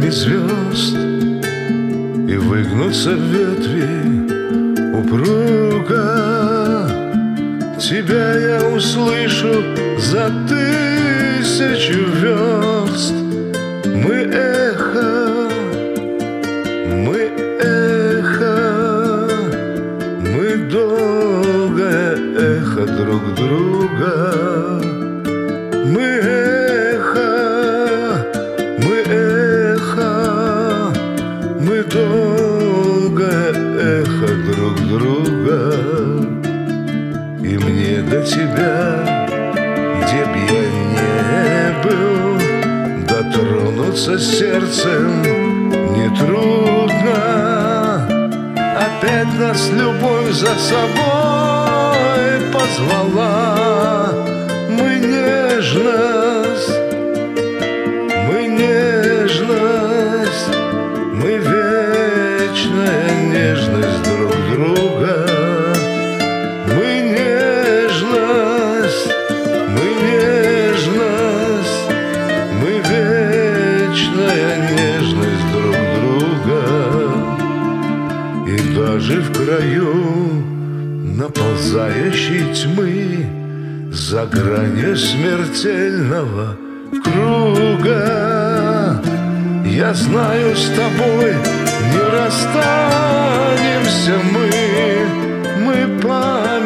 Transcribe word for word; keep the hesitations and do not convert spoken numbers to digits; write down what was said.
тени звезд, и выгнутся ветви упруга. Тебя я услышу за тысячу верст. Мы эхо, мы эхо, мы долгое эхо друг друга. Мы эхо, мы эхо, мы долгое эхо друг друга. И мне до тебя, где б я не был, дотронуться сердцем нетрудно. Опять нас любовь за собой позвала. Мы нежность, мы нежность, мы вечная нежность друг друга. Мы нежность, мы нежность, мы вечная нежность друг друга. И даже в краю наползающей тьмы, за гранью смертельного круга, я знаю, с тобой не расстанемся мы. Мы память